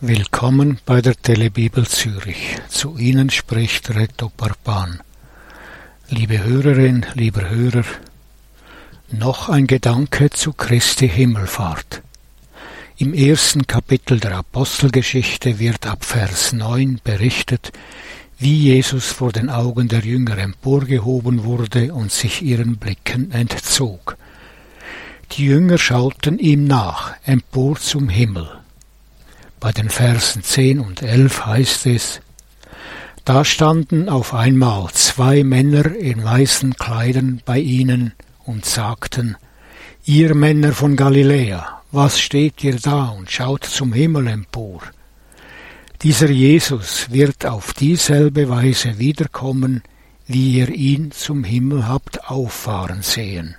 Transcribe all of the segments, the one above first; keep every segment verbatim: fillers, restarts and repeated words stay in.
Willkommen bei der Telebibel Zürich. Zu Ihnen spricht Reto Parpan. Liebe Hörerin, lieber Hörer, noch ein Gedanke zu Christi Himmelfahrt. Im ersten Kapitel der Apostelgeschichte wird ab Vers neun berichtet, wie Jesus vor den Augen der Jünger emporgehoben wurde und sich ihren Blicken entzog. Die Jünger schauten ihm nach, empor zum Himmel. Bei den Versen zehn und elf heißt es: Da standen auf einmal zwei Männer in weißen Kleidern bei ihnen und sagten: Ihr Männer von Galiläa, was steht ihr da und schaut zum Himmel empor? Dieser Jesus wird auf dieselbe Weise wiederkommen, wie ihr ihn zum Himmel habt auffahren sehen.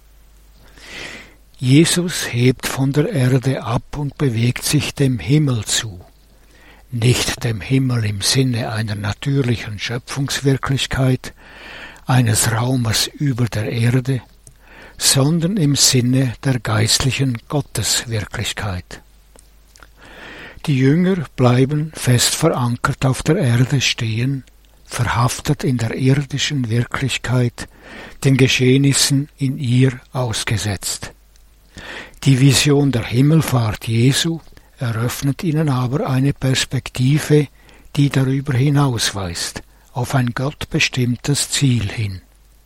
Jesus hebt von der Erde ab und bewegt sich dem Himmel zu. Nicht dem Himmel im Sinne einer natürlichen Schöpfungswirklichkeit, eines Raumes über der Erde, sondern im Sinne der geistlichen Gotteswirklichkeit. Die Jünger bleiben fest verankert auf der Erde stehen, verhaftet in der irdischen Wirklichkeit, den Geschehnissen in ihr ausgesetzt. Die Vision der Himmelfahrt Jesu eröffnet ihnen aber eine Perspektive, die darüber hinausweist, auf ein gottbestimmtes Ziel hin.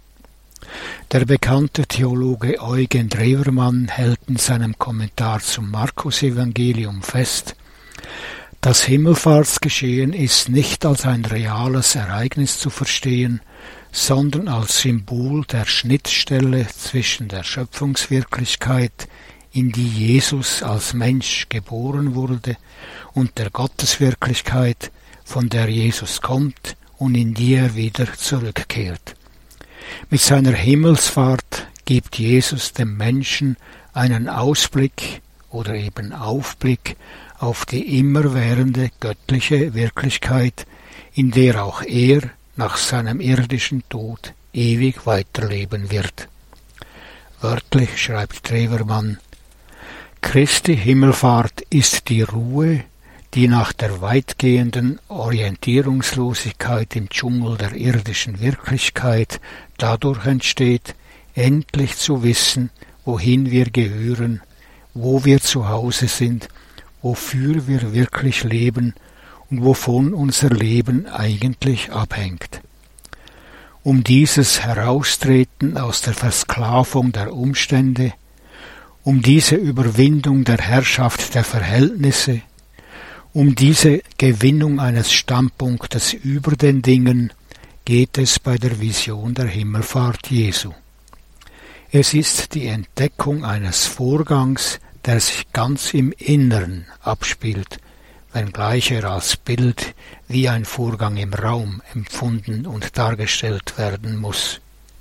Der bekannte Theologe Eugen Drewermann hält in seinem Kommentar zum Markus-Evangelium fest: Das Himmelfahrtsgeschehen ist nicht als ein reales Ereignis zu verstehen, sondern als Symbol der Schnittstelle zwischen der Schöpfungswirklichkeit, in die Jesus als Mensch geboren wurde, und der Gotteswirklichkeit, von der Jesus kommt und in die er wieder zurückkehrt. Mit seiner Himmelsfahrt gibt Jesus dem Menschen einen Ausblick oder eben Aufblick auf die immerwährende göttliche Wirklichkeit, in der auch er nach seinem irdischen Tod ewig weiterleben wird. Wörtlich schreibt Drewermann: Christi Himmelfahrt ist die Ruhe, die nach der weitgehenden Orientierungslosigkeit im Dschungel der irdischen Wirklichkeit dadurch entsteht, endlich zu wissen, wohin wir gehören, wo wir zu Hause sind, wofür wir wirklich leben und wovon unser Leben eigentlich abhängt. Um dieses Heraustreten aus der Versklavung der Umstände, um diese Überwindung der Herrschaft der Verhältnisse, um diese Gewinnung eines Standpunktes über den Dingen geht es bei der Vision der Himmelfahrt Jesu. Es ist die Entdeckung eines Vorgangs, der sich ganz im Innern abspielt, wenngleich er als Bild wie ein Vorgang im Raum empfunden und dargestellt werden muss.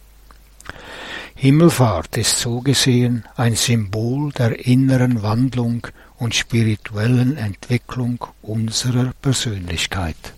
Himmelfahrt ist so gesehen ein Symbol der inneren Wandlung und spirituellen Entwicklung unserer Persönlichkeit.